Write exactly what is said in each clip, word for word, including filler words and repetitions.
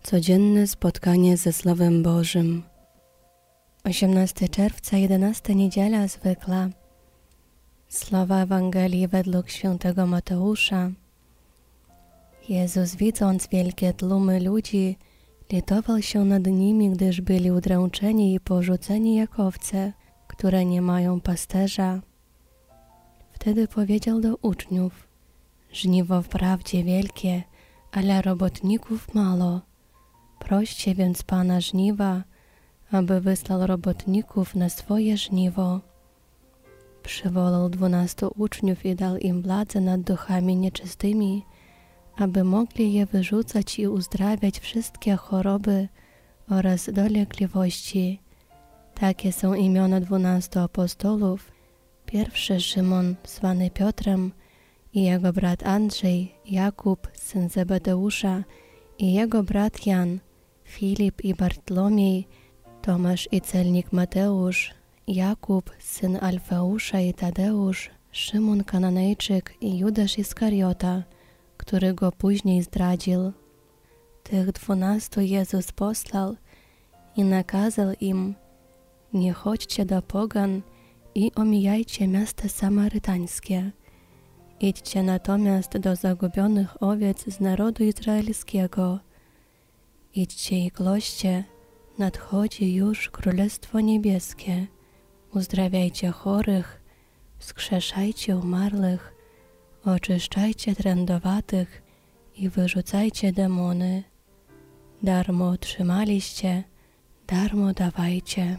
Codzienne spotkanie ze Słowem Bożym. osiemnastego czerwca, jedenasta niedziela zwykła. Słowa Ewangelii według świętego Mateusza. Jezus, widząc wielkie tłumy ludzi, litował się nad nimi, gdyż byli udręczeni i porzuceni jak owce, które nie mają pasterza. Wtedy powiedział do uczniów: żniwo wprawdzie wielkie, ale robotników mało. Proście więc Pana żniwa, aby wysłał robotników na swoje żniwo. Przywołał dwunastu uczniów i dał im władzę nad duchami nieczystymi, aby mogli je wyrzucać i uzdrawiać wszystkie choroby oraz dolegliwości. Takie są imiona dwunastu apostołów. Pierwszy Szymon, zwany Piotrem, i jego brat Andrzej, Jakub, syn Zebedeusza, i jego brat Jan, Filip i Bartłomiej, Tomasz i celnik Mateusz, Jakub, syn Alfeusza i Tadeusz, Szymon Kananejczyk i Judasz Iskariota, który go później zdradził. Tych dwunastu Jezus posłał i nakazał im: nie chodźcie do pogan i omijajcie miasta samarytańskie. Idźcie natomiast do zagubionych owiec z narodu izraelskiego. Idźcie i głoście: nadchodzi już Królestwo Niebieskie. Uzdrawiajcie chorych, wskrzeszajcie umarłych, oczyszczajcie trędowatych i wyrzucajcie demony. Darmo otrzymaliście, darmo dawajcie.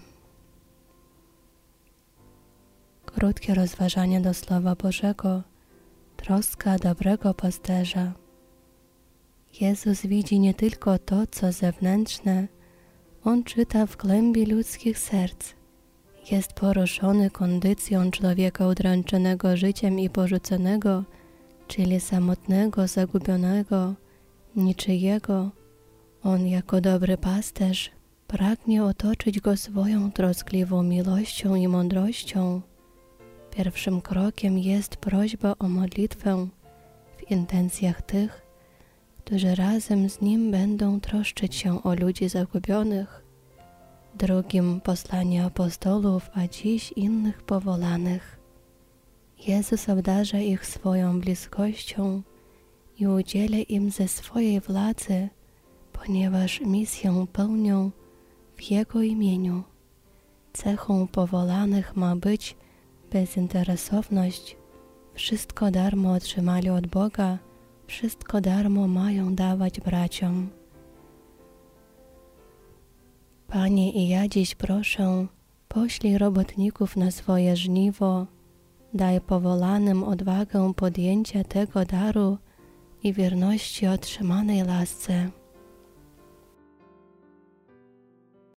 Krótkie rozważanie do Słowa Bożego. Troska dobrego pasterza. Jezus widzi nie tylko to, co zewnętrzne, On czyta w głębi ludzkich serc. Jest poruszony kondycją człowieka udręczonego życiem i porzuconego, czyli samotnego, zagubionego, niczyjego. On jako dobry pasterz pragnie otoczyć go swoją troskliwą miłością i mądrością. Pierwszym krokiem jest prośba o modlitwę w intencjach tych, którzy razem z Nim będą troszczyć się o ludzi zagubionych. Drugim posłanie apostołów, a dziś innych powolanych. Jezus obdarza ich swoją bliskością i udziela im ze swojej władzy, ponieważ misję pełnią w Jego imieniu. Cechą powolanych ma być bezinteresowność. Wszystko darmo otrzymali od Boga, wszystko darmo mają dawać braciom. Panie, i ja dziś proszę, poślij robotników na swoje żniwo, daj powolanym odwagę podjęcia tego daru i wierności otrzymanej łasce.